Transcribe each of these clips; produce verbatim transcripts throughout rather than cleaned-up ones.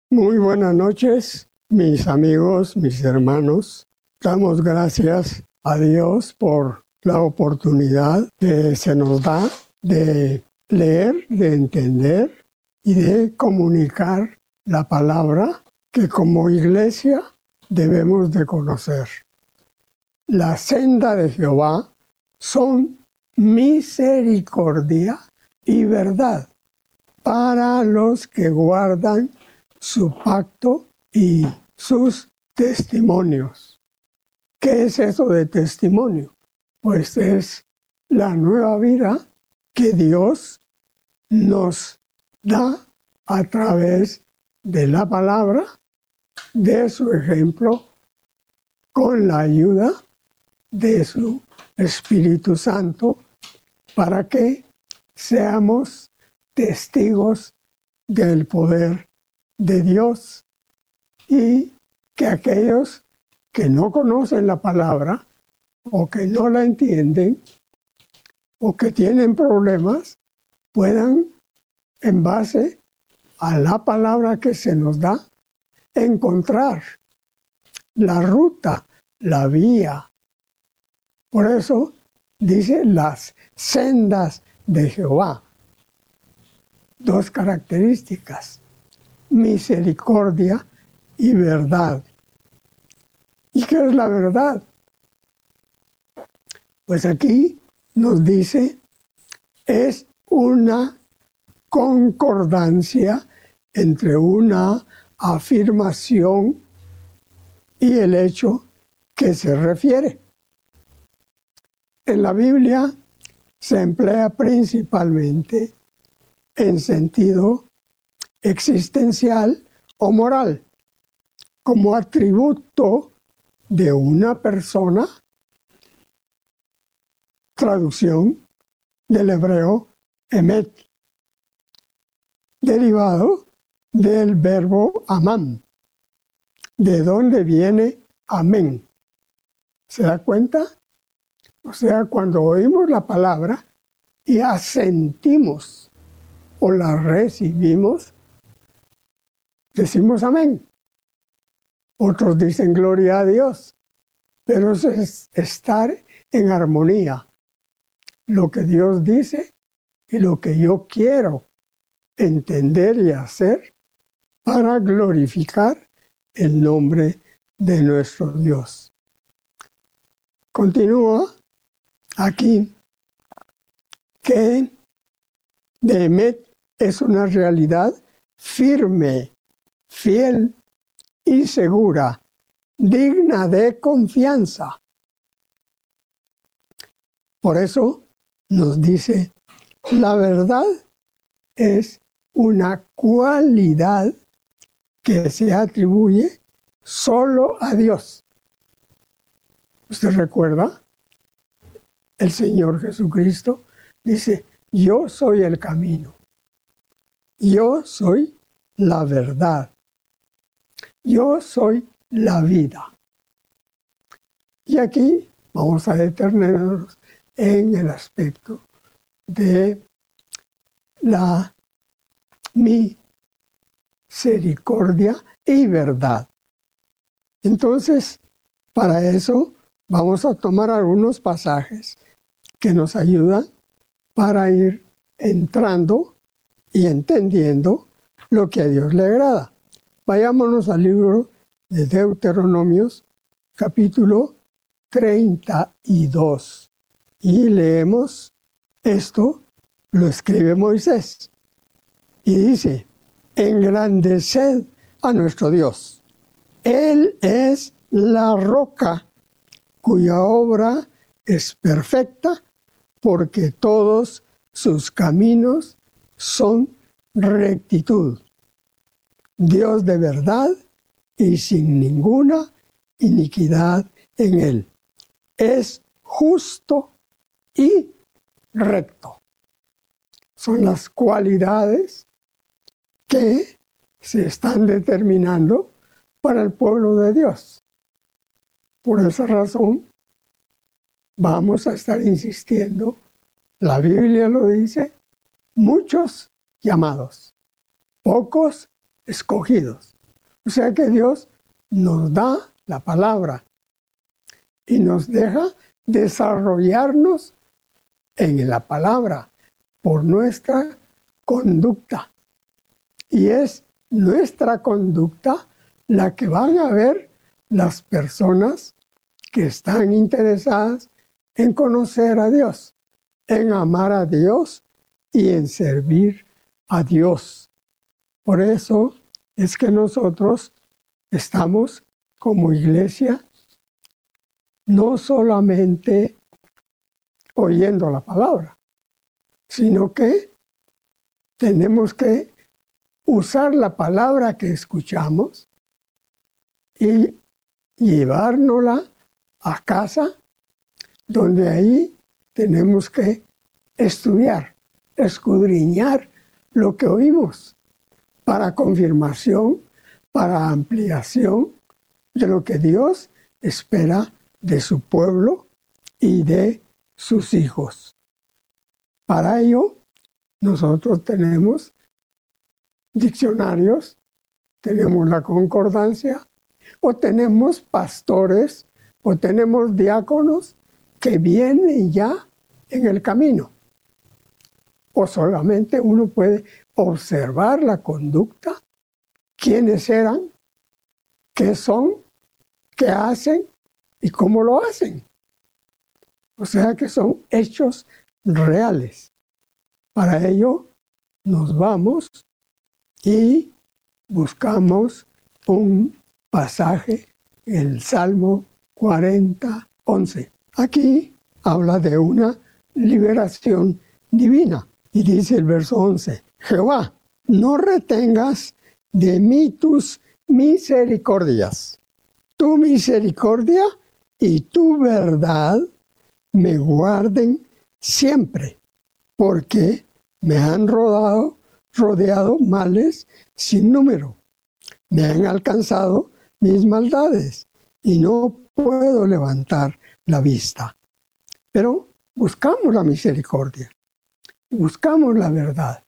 Muy buenas noches, mis amigos, mis hermanos. Damos gracias a Dios por la oportunidad que se nos da de leer, de entender y de comunicar la palabra que como iglesia debemos de conocer. La senda de Jehová son misericordia y verdad para los que guardan su pacto y sus testimonios. ¿Qué es eso de testimonio? Pues es la nueva vida que Dios nos da a través de la palabra, de su ejemplo, con la ayuda de su Espíritu Santo, para que seamos testigos del poder de Dios y que aquellos que no conocen la palabra o que no la entienden o que tienen problemas puedan, en base a la palabra que se nos da, encontrar la ruta, la vía. Por eso dice las sendas de Jehová. Dos características: misericordia y verdad. ¿Y qué es la verdad? Pues aquí nos dice, es una concordancia entre una afirmación y el hecho que se refiere. En la Biblia se emplea principalmente en sentido existencial o moral, como atributo de una persona, traducción del hebreo emet, derivado del verbo amán, de donde viene amén. ¿Se da cuenta? O sea, cuando oímos la palabra y asentimos o la recibimos, decimos amén. Otros dicen gloria a Dios, pero eso es estar en armonía. Lo que Dios dice y lo que yo quiero entender y hacer para glorificar el nombre de nuestro Dios. Continúa aquí que de emet es una realidad firme, fiel y segura, digna de confianza. Por eso nos dice, la verdad es una cualidad que se atribuye solo a Dios. ¿Usted recuerda? El Señor Jesucristo dice, yo soy el camino, yo soy la verdad, yo soy la vida. Y aquí vamos a detenernos en el aspecto de la misericordia y verdad. Entonces, para eso vamos a tomar algunos pasajes que nos ayudan para ir entrando y entendiendo lo que a Dios le agrada. Vayámonos al libro de Deuteronomios, capítulo treinta y dos. Y leemos esto, lo escribe Moisés. Y dice, engrandeced a nuestro Dios. Él es la roca cuya obra es perfecta, porque todos sus caminos son rectitud. Dios de verdad y sin ninguna iniquidad en él. Es justo y recto. Son las cualidades que se están determinando para el pueblo de Dios. Por esa razón, vamos a estar insistiendo, la Biblia lo dice, muchos llamados, pocos escogidos. O sea que Dios nos da la palabra y nos deja desarrollarnos en la palabra por nuestra conducta. Y es nuestra conducta la que van a ver las personas que están interesadas en conocer a Dios, en amar a Dios y en servir a Dios. Por eso es que nosotros estamos como iglesia no solamente oyendo la palabra, sino que tenemos que usar la palabra que escuchamos y llevárnosla a casa, donde ahí tenemos que estudiar, escudriñar lo que oímos para confirmación, para ampliación de lo que Dios espera de su pueblo y de sus hijos. Para ello, nosotros tenemos diccionarios, tenemos la concordancia, o tenemos pastores, o tenemos diáconos que vienen ya en el camino. O solamente uno puede observar la conducta, quiénes eran, qué son, qué hacen y cómo lo hacen. O sea que son hechos reales. Para ello nos vamos y buscamos un pasaje, el Salmo cuarenta, once. Aquí habla de una liberación divina. Y dice el verso once, Jehová, no retengas de mí tus misericordias. Tu misericordia y tu verdad me guarden siempre, porque me han rodeado, rodeado males sin número. Me han alcanzado mis maldades y no puedo levantar la vista. Pero buscamos la misericordia, buscamos la verdad,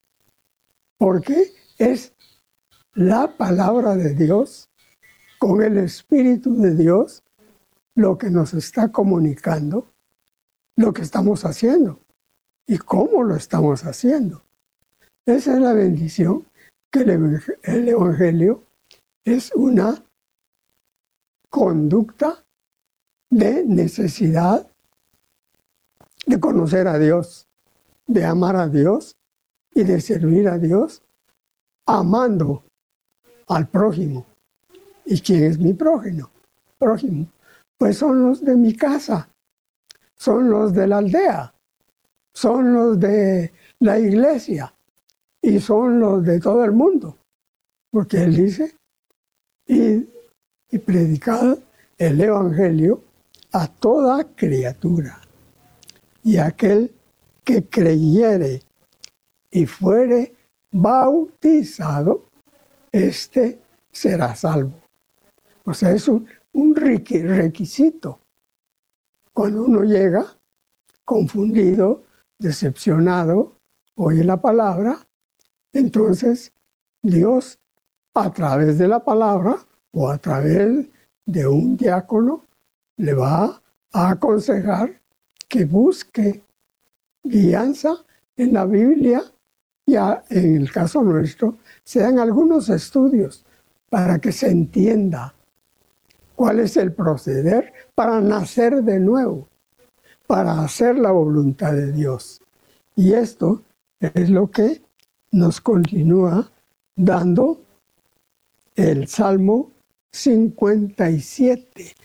porque es la palabra de Dios con el Espíritu de Dios lo que nos está comunicando lo que estamos haciendo y cómo lo estamos haciendo. Esa es la bendición, que el Evangelio es una conducta de necesidad de conocer a Dios, de amar a Dios y de servir a Dios, amando al prójimo. ¿Y quién es mi prójimo? Prójimo. Pues son los de mi casa, son los de la aldea, son los de la iglesia y son los de todo el mundo. Porque él dice, y, y predicad el Evangelio a toda criatura. Y aquel que creyere y fuere bautizado, éste será salvo. O sea, es un, un requisito. Cuando uno llega confundido, decepcionado, oye la palabra, entonces Dios, a través de la palabra o a través de un diácono, le va a aconsejar que busque guianza en la Biblia. Ya en el caso nuestro, se dan algunos estudios para que se entienda cuál es el proceder para nacer de nuevo, para hacer la voluntad de Dios. Y esto es lo que nos continúa dando el Salmo cincuenta y siete.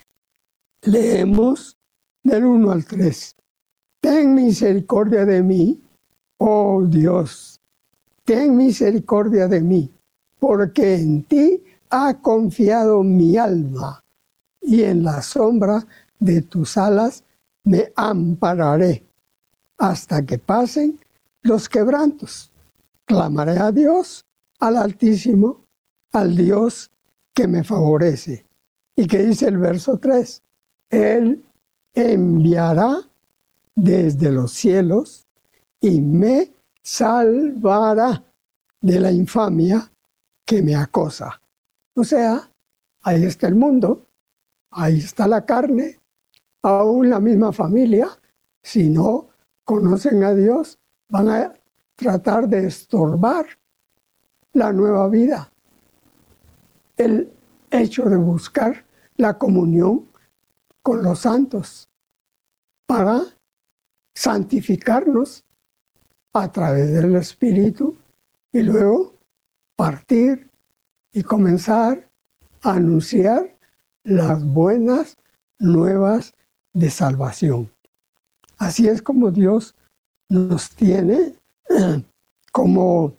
Leemos del uno al tres. Ten misericordia de mí, oh Dios, ten misericordia de mí, porque en ti ha confiado mi alma, y en la sombra de tus alas me ampararé, hasta que pasen los quebrantos. Clamaré a Dios, al Altísimo, al Dios que me favorece. Y que dice el verso tres, Él enviará desde los cielos y me salvará de la infamia que me acosa. O sea, ahí está el mundo, ahí está la carne, aún la misma familia, si no conocen a Dios, van a tratar de estorbar la nueva vida. El hecho de buscar la comunión con los santos para santificarnos a través del Espíritu y luego partir y comenzar a anunciar las buenas nuevas de salvación. Así es como Dios nos tiene eh, como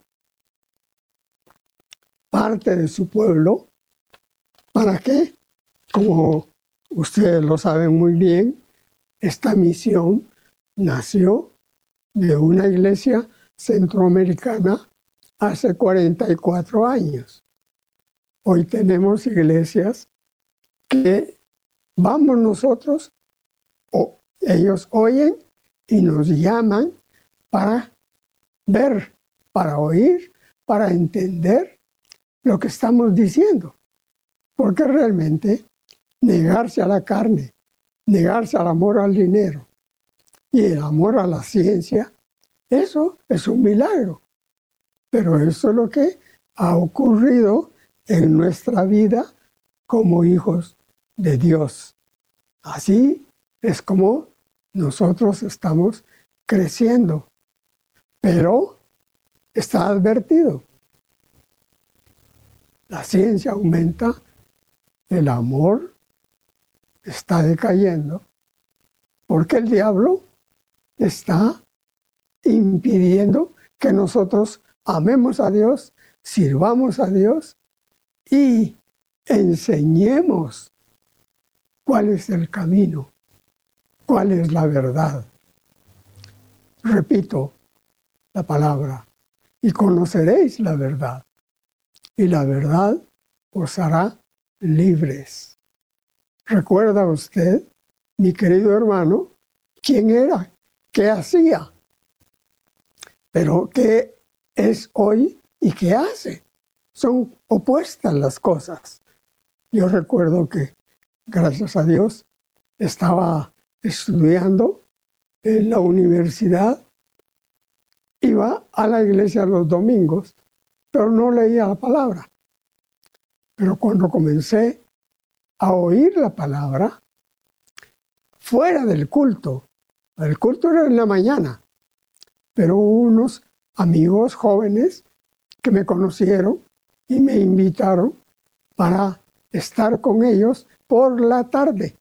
parte de su pueblo. ¿Para qué? Como ustedes lo saben muy bien, esta misión nació de una iglesia centroamericana hace cuarenta y cuatro años. Hoy tenemos iglesias que vamos nosotros, o ellos oyen y nos llaman para ver, para oír, para entender lo que estamos diciendo. Porque realmente negarse a la carne, negarse al amor al dinero y el amor a la ciencia, eso es un milagro. Pero eso es lo que ha ocurrido en nuestra vida como hijos de Dios. Así es como nosotros estamos creciendo. Pero está advertido. La ciencia aumenta, el amor está decayendo, porque el diablo está impidiendo que nosotros amemos a Dios, sirvamos a Dios y enseñemos cuál es el camino, cuál es la verdad. Repito la palabra, y conoceréis la verdad, y la verdad os hará libres. ¿Recuerda usted, mi querido hermano, quién era? ¿Qué hacía? Pero ¿qué es hoy y qué hace? Son opuestas las cosas. Yo recuerdo que, gracias a Dios, estaba estudiando en la universidad, iba a la iglesia los domingos, pero no leía la palabra. Pero cuando comencé a oír la palabra, fuera del culto, el culto era en la mañana, pero hubo unos amigos jóvenes que me conocieron y me invitaron para estar con ellos por la tarde.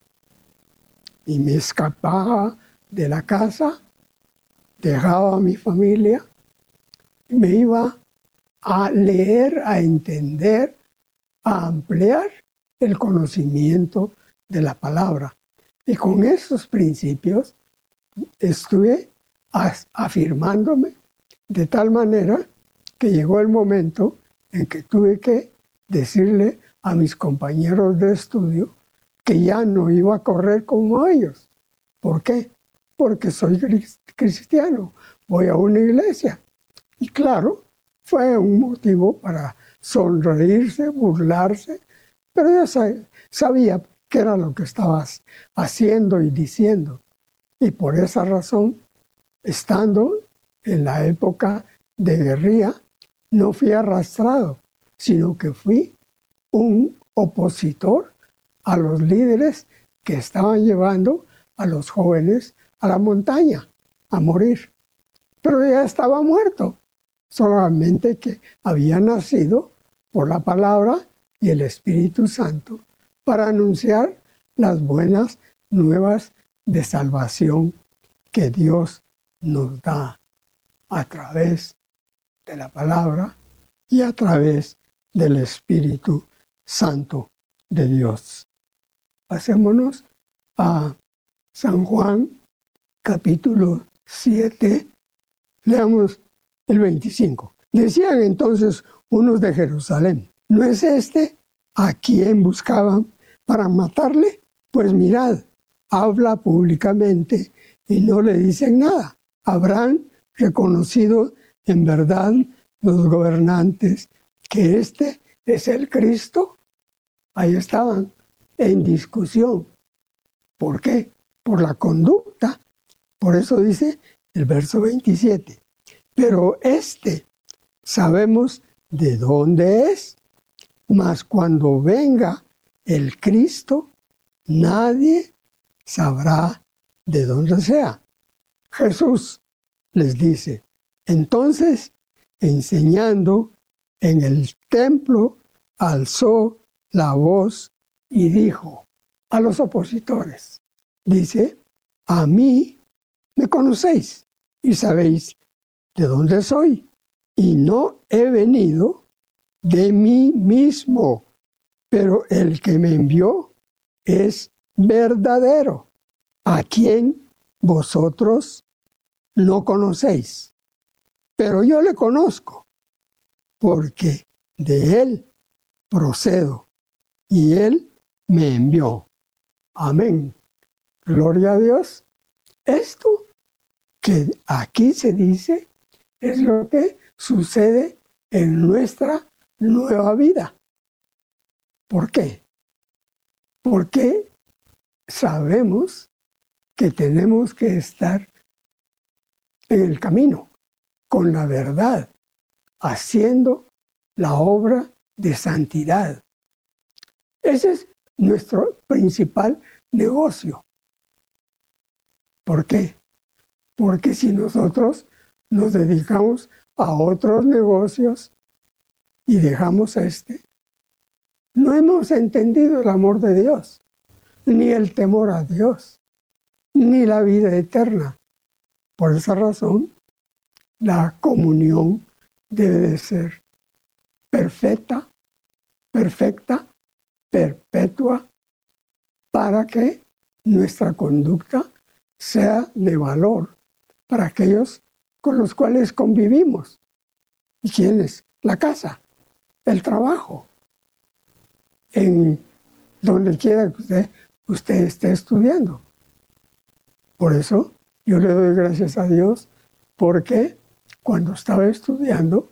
Y me escapaba de la casa, dejaba a mi familia y me iba a leer, a entender, a ampliar el conocimiento de la palabra. Y con esos principios estuve afirmándome de tal manera que llegó el momento en que tuve que decirle a mis compañeros de estudio que ya no iba a correr como ellos. ¿Por qué? Porque soy cristiano, voy a una iglesia. Y claro, fue un motivo para sonreírse, burlarse, pero yo sabía qué era lo que estabas haciendo y diciendo. Y por esa razón, estando en la época de guerrilla, no fui arrastrado, sino que fui un opositor a los líderes que estaban llevando a los jóvenes a la montaña a morir. Pero ya estaba muerto, solamente que había nacido por la palabra y el Espíritu Santo para anunciar las buenas nuevas de salvación que Dios nos da a través de la palabra y a través del Espíritu Santo de Dios. Pasémonos a San Juan, capítulo siete, leamos el veinticinco. Decían entonces unos de Jerusalén, ¿no es este a quien buscaban para matarle? Pues mirad, habla públicamente y no le dicen nada. Habrán reconocido en verdad los gobernantes que este es el Cristo. ahí estaban en discusión. ¿Por qué? Por la conducta. Por eso dice el verso veintisiete. Pero este sabemos de dónde es, mas cuando venga el Cristo, nadie sabrá de dónde sea. Jesús les dice, entonces, enseñando en el templo, alzó la voz y dijo a los opositores, dice, a mí me conocéis y sabéis de dónde soy, y no he venido de mí mismo, pero el que me envió es verdadero, a quien vosotros no conocéis. Pero yo le conozco, porque de él procedo, y él me envió. Amén. Gloria a Dios. Esto que aquí se dice es lo que sucede en nuestra nueva vida. ¿Por qué? Porque sabemos que tenemos que estar en el camino, con la verdad, haciendo la obra de santidad. Ese es nuestro principal negocio. ¿Por qué? Porque si nosotros nos dedicamos a otros negocios y dejamos este, no hemos entendido el amor de Dios, ni el temor a Dios, ni la vida eterna. Por esa razón, la comunión debe de ser perfecta, perfecta, perpetua, para que nuestra conducta sea de valor para aquellos con los cuales convivimos. ¿Y quiénes? La casa, el trabajo, en donde quiera que usted, usted esté estudiando. Por eso yo le doy gracias a Dios, porque cuando estaba estudiando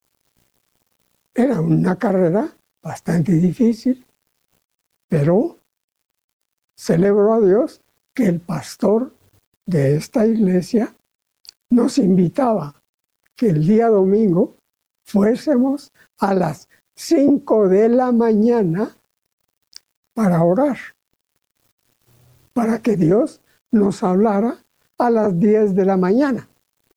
era una carrera bastante difícil, pero celebro a Dios que el pastor de esta iglesia nos invitaba que el día domingo fuésemos a las cinco de la mañana para orar, para que Dios nos hablara a las diez de la mañana,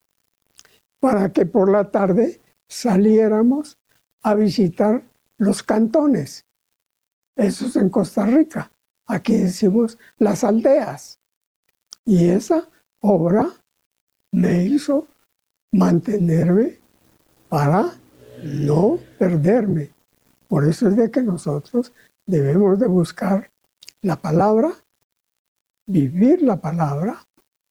para que por la tarde saliéramos a visitar los cantones. Eso es en Costa Rica. Aquí decimos las aldeas. Y esa obra me hizo mantenerme para no perderme. Por eso es de que nosotros debemos de buscar la palabra, vivir la palabra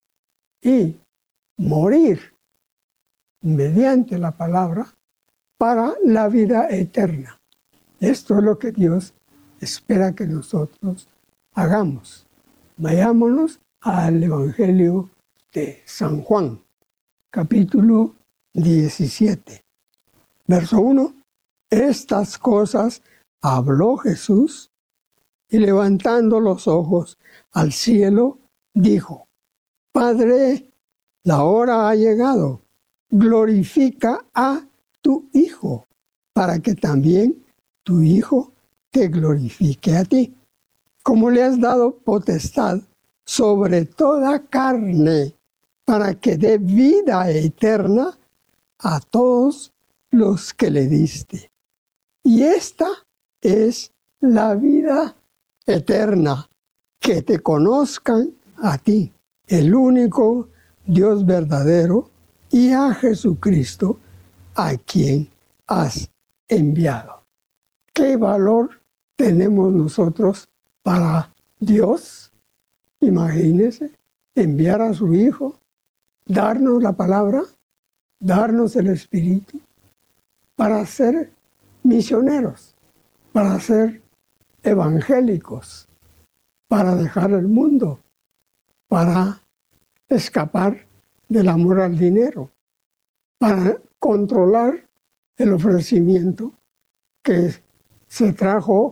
y morir mediante la palabra para la vida eterna. Esto es lo que Dios espera que nosotros hagamos. Vayámonos al Evangelio de San Juan, capítulo diecisiete, verso uno. Estas cosas habló Jesús y levantando los ojos al cielo, dijo, Padre, la hora ha llegado, glorifica a tu Hijo, para que también tu Hijo te glorifique a ti, como le has dado potestad sobre toda carne, para que dé vida eterna a todos los que le diste. Y esta es la vida eterna, que te conozcan a ti, el único Dios verdadero, y a Jesucristo, a quien has enviado. ¿Qué valor tenemos nosotros para Dios? Imagínese, enviar a su Hijo, darnos la palabra, darnos el Espíritu, para ser misioneros, para ser evangélicos, para dejar el mundo, para escapar del amor al dinero, para controlar el ofrecimiento que se trajo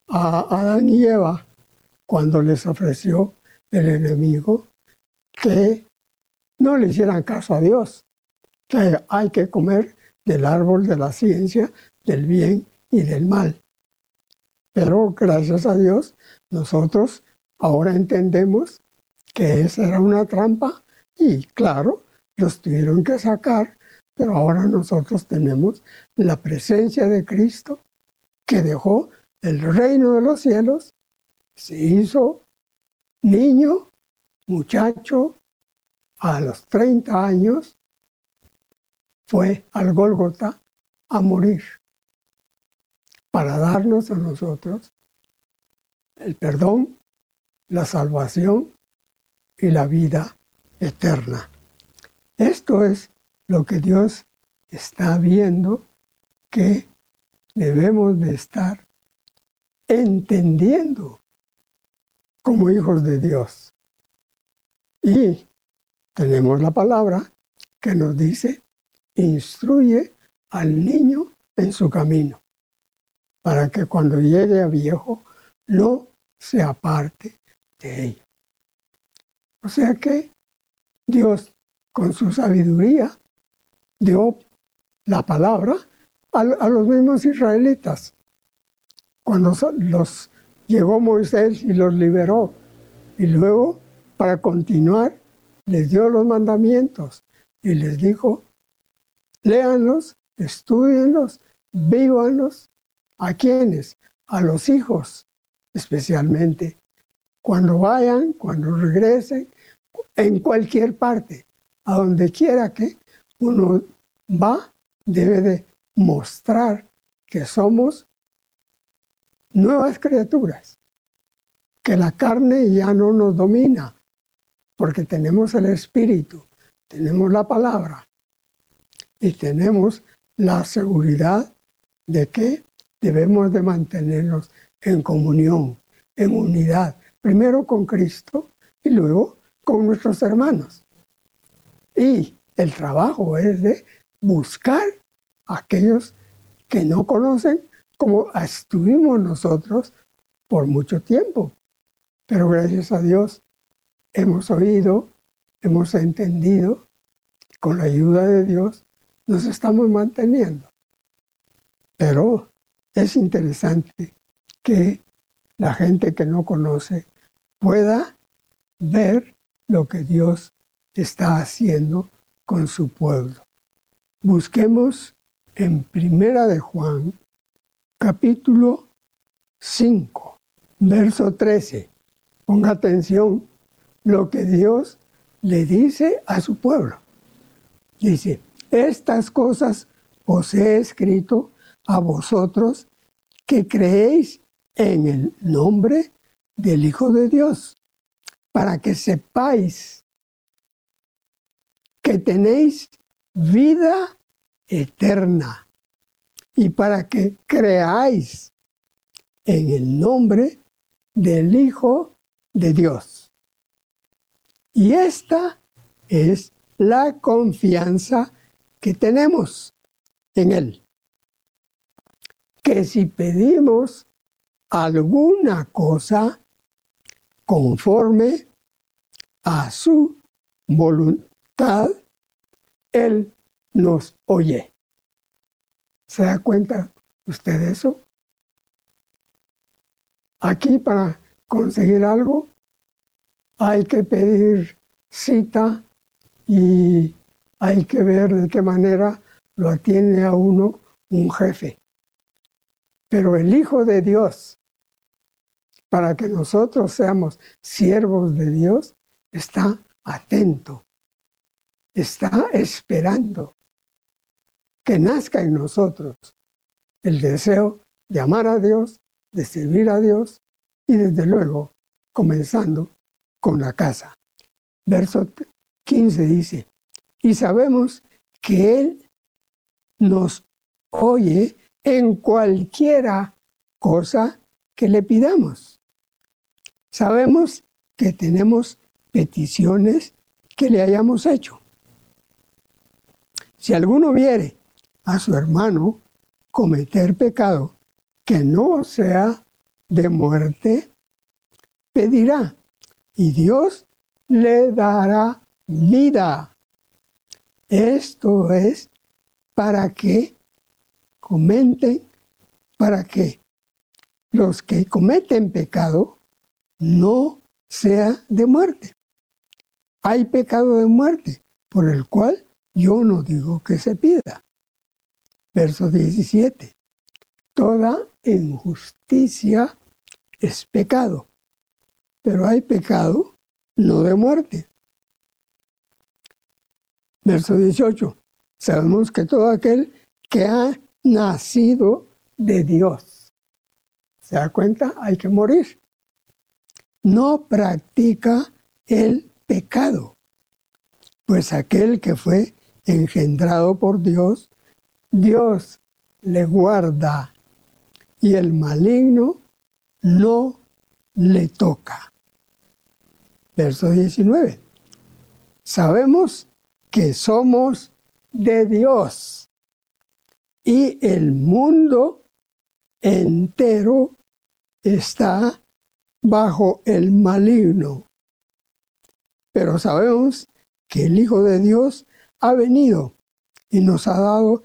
a Adán y Eva cuando les ofreció el enemigo que no le hicieran caso a Dios, que hay que comer del árbol de la ciencia, del bien y del mal. Pero gracias a Dios, nosotros ahora entendemos que esa era una trampa y claro, los tuvieron que sacar, pero ahora nosotros tenemos la presencia de Cristo que dejó el reino de los cielos, se hizo niño, muchacho, a los treinta años fue al Gólgota a morir para darnos a nosotros el perdón, la salvación y la vida eterna. Esto es lo que Dios está viendo que debemos de estar entendiendo como hijos de Dios. Y tenemos la palabra que nos dice, instruye al niño en su camino, para que cuando llegue a viejo no se aparte de ello. O sea que Dios, con su sabiduría, dio la palabra a, a los mismos israelitas. Cuando los llegó Moisés y los liberó, y luego, para continuar, les dio los mandamientos y les dijo, léanlos, estúdienlos, vívanlos. ¿A quiénes? A los hijos, especialmente. Cuando vayan, cuando regresen, en cualquier parte, a donde quiera que uno va, debe de mostrar que somos nuevas criaturas, que la carne ya no nos domina, porque tenemos el Espíritu, tenemos la palabra y tenemos la seguridad de que debemos de mantenernos en comunión, en unidad, primero con Cristo y luego con nuestros hermanos. Y el trabajo es de buscar a aquellos que no conocen, como estuvimos nosotros por mucho tiempo. Pero gracias a Dios hemos oído, hemos entendido, con la ayuda de Dios nos estamos manteniendo. Pero es interesante que la gente que no conoce pueda ver lo que Dios está haciendo con su pueblo. Busquemos en Primera de Juan, capítulo cinco, verso trece. Ponga atención lo que Dios le dice a su pueblo. Dice, estas cosas os he escrito a vosotros que creéis en el nombre del Hijo de Dios, para que sepáis que tenéis vida eterna y para que creáis en el nombre del Hijo de Dios. Y esta es la confianza que tenemos en Él, que si pedimos alguna cosa conforme a su voluntad, Él nos oye. ¿Se da cuenta usted de eso? Aquí para conseguir algo hay que pedir cita y hay que ver de qué manera lo atiende a uno un jefe. Pero el Hijo de Dios, para que nosotros seamos siervos de Dios, está atento, está esperando que nazca en nosotros el deseo de amar a Dios, de servir a Dios y desde luego comenzando con la casa. Verso quince dice, y sabemos que Él nos oye en cualquiera cosa que le pidamos. Sabemos que tenemos peticiones que le hayamos hecho. Si alguno viere a su hermano cometer pecado que no sea de muerte pedirá, y Dios le dará vida. Esto es para que comenten, para que los que cometen pecado no sea de muerte. Hay pecado de muerte, por el cual yo no digo que se pida. Verso diecisiete. Toda injusticia es pecado, pero hay pecado no de muerte. Verso dieciocho. Sabemos que todo aquel que ha nacido de Dios, ¿se da cuenta? Hay que morir. No practica el pecado, pues aquel que fue engendrado por Dios, Dios le guarda y el maligno no le toca. Verso diecinueve. Sabemos que somos de Dios y el mundo entero está bajo el maligno. Pero sabemos que el Hijo de Dios ha venido y nos ha dado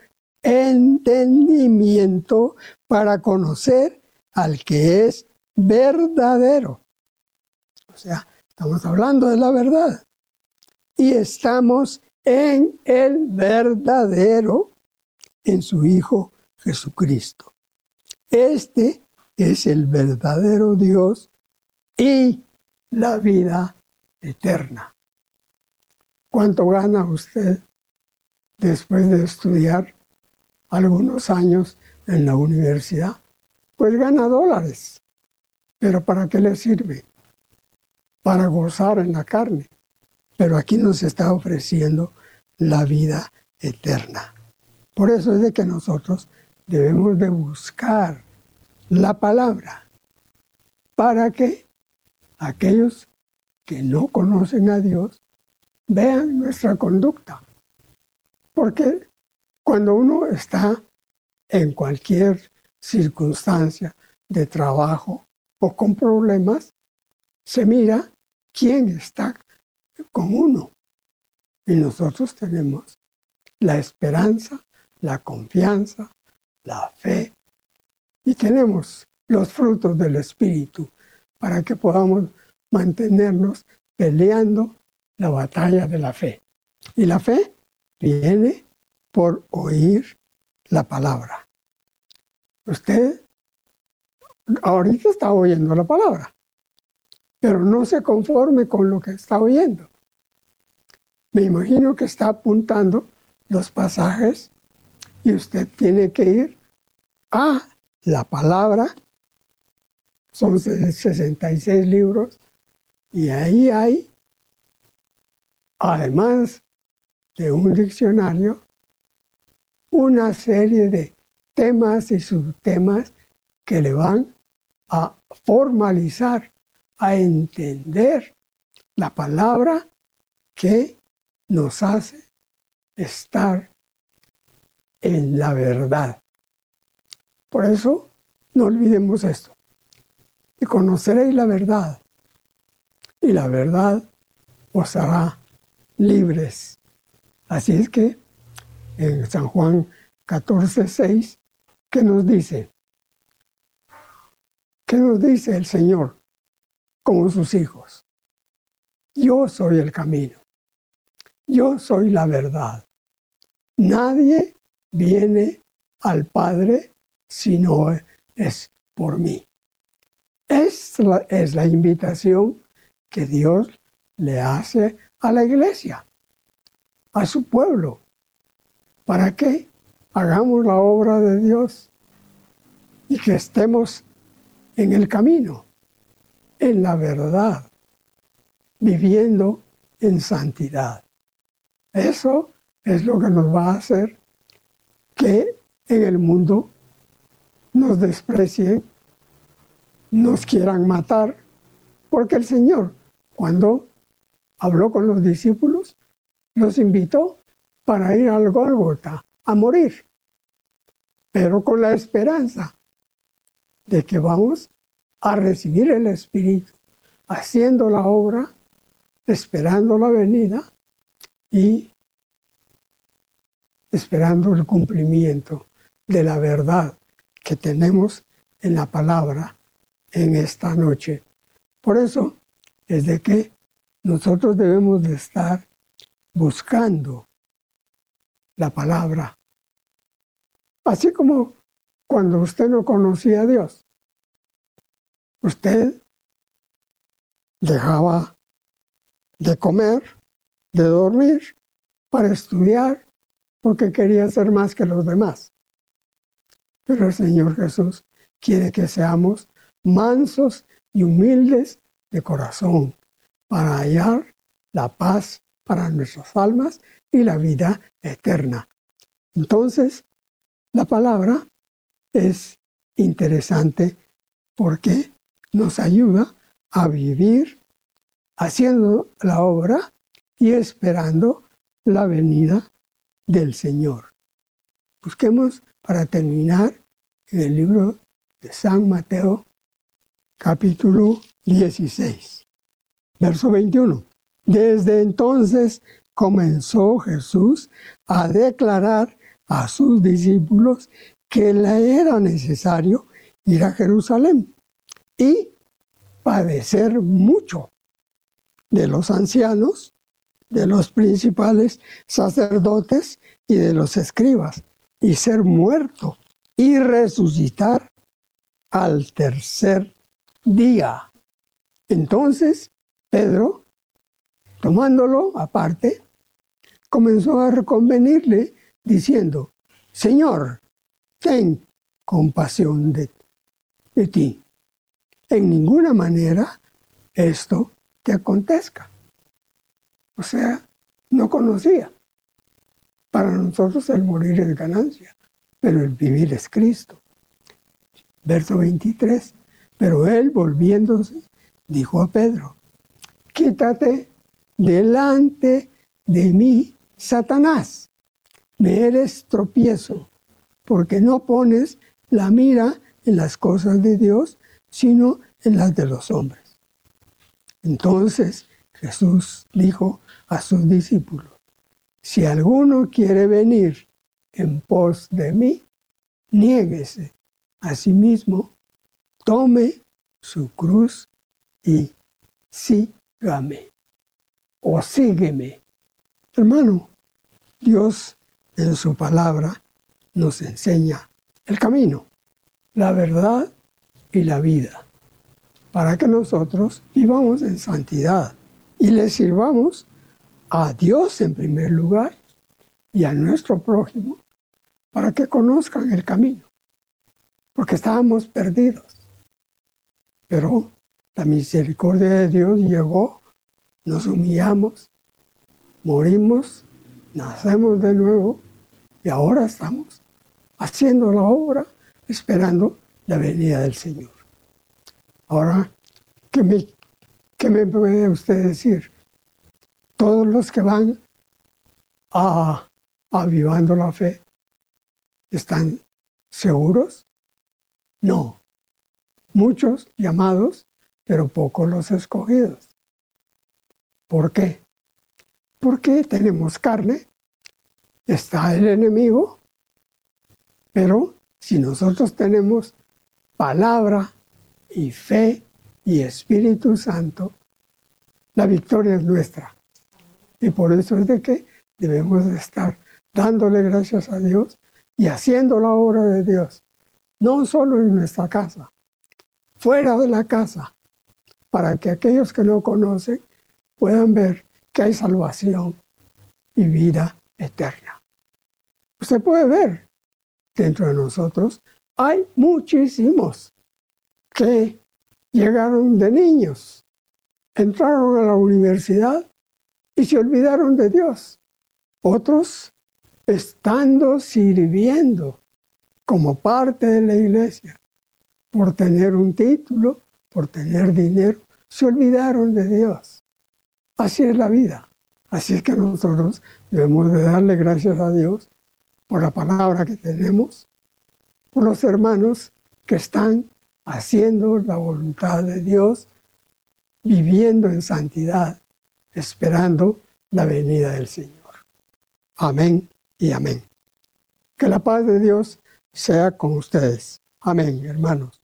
entendimiento para conocer al que es verdadero. O sea, estamos hablando de la verdad. Y estamos en el verdadero, en su Hijo Jesucristo. Este es el verdadero Dios y la vida eterna. ¿Cuánto gana usted después de estudiar algunos años en la universidad? Pues gana dólares. ¿Pero para qué le sirve? Para gozar en la carne. Pero aquí nos está ofreciendo la vida eterna. Por eso es de que nosotros debemos de buscar la palabra para que aquellos que no conocen a Dios vean nuestra conducta. Porque cuando uno está en cualquier circunstancia de trabajo o con problemas, se mira quién está con uno. Y nosotros tenemos la esperanza, la confianza, la fe, y tenemos los frutos del Espíritu para que podamos mantenernos peleando la batalla de la fe. Y la fe viene por oír la palabra. Usted ahorita está oyendo la palabra, pero no se conforme con lo que está oyendo. Me imagino que está apuntando los pasajes y usted tiene que ir a la palabra. Son sesenta y seis libros y ahí hay, además de un diccionario, una serie de temas y subtemas que le van a formalizar, a entender la palabra que nos hace estar en la verdad. Por eso, no olvidemos esto. Y conoceréis la verdad, y la verdad os hará libres. Así es que en San Juan catorce, seis, ¿qué nos dice? ¿Qué nos dice el Señor como sus hijos? Yo soy el camino. Yo soy la verdad. Nadie viene al Padre si no es por mí. Es la, es la invitación que Dios le hace a la iglesia, a su pueblo, para que hagamos la obra de Dios y que estemos en el camino, en la verdad, viviendo en santidad. Eso es lo que nos va a hacer que en el mundo nos desprecien, nos quieran matar, porque el Señor, cuando habló con los discípulos, los invitó para ir al Gólgota a morir, pero con la esperanza de que vamos a recibir el Espíritu, haciendo la obra, esperando la venida y esperando el cumplimiento de la verdad que tenemos en la palabra en esta noche. Por eso es de que nosotros debemos de estar buscando la palabra. Así como cuando usted no conocía a Dios, usted dejaba de comer, de dormir, para estudiar, porque quería ser más que los demás. Pero el Señor Jesús quiere que seamos mansos y humildes de corazón para hallar la paz para nuestras almas y la vida eterna. Entonces, la palabra es interesante porque nos ayuda a vivir haciendo la obra y esperando la venida del Señor. Busquemos para terminar en el libro de San Mateo, capítulo dieciséis, verso veintiuno. Desde entonces comenzó Jesús a declarar a sus discípulos que le era necesario ir a Jerusalén y padecer mucho de los ancianos, de los principales sacerdotes y de los escribas, y ser muerto y resucitar al tercer día. Entonces Pedro, tomándolo aparte, comenzó a reconvenirle diciendo: Señor, ten compasión de, de ti. En ninguna manera esto te acontezca. O sea, no conocía. Para nosotros el morir es ganancia, pero el vivir es Cristo. Verso veintitrés. Pero él, volviéndose, dijo a Pedro: Quítate delante de mí, Satanás. Me eres tropiezo, porque no pones la mira en las cosas de Dios, sino en las de los hombres. Entonces Jesús dijo a sus discípulos: Si alguno quiere venir en pos de mí, niéguese a sí mismo, tome su cruz y sígame, o sígueme. Hermano, Dios en su palabra nos enseña el camino, la verdad y la vida, para que nosotros vivamos en santidad y le sirvamos a Dios en primer lugar y a nuestro prójimo, para que conozcan el camino, porque estábamos perdidos. Pero la misericordia de Dios llegó, nos humillamos, morimos, nacemos de nuevo y ahora estamos haciendo la obra, esperando la venida del Señor. Ahora, ¿qué me, qué me puede usted decir? Todos los que van a avivando la fe, ¿están seguros? No. Muchos llamados, pero pocos los escogidos. ¿Por qué? Porque tenemos carne, está el enemigo, pero si nosotros tenemos palabra y fe y Espíritu Santo, la victoria es nuestra. Y por eso es de que debemos de estar dándole gracias a Dios y haciendo la obra de Dios, no solo en nuestra casa, fuera de la casa, para que aquellos que no conocen puedan ver que hay salvación y vida eterna. Usted puede ver, dentro de nosotros hay muchísimos que llegaron de niños, entraron a la universidad y se olvidaron de Dios. Otros, estando sirviendo como parte de la iglesia, por tener un título, por tener dinero, se olvidaron de Dios. Así es la vida. Así es que nosotros debemos de darle gracias a Dios por la palabra que tenemos, por los hermanos que están haciendo la voluntad de Dios, viviendo en santidad, esperando la venida del Señor. Amén y amén. Que la paz de Dios sea con ustedes. Amén, hermanos.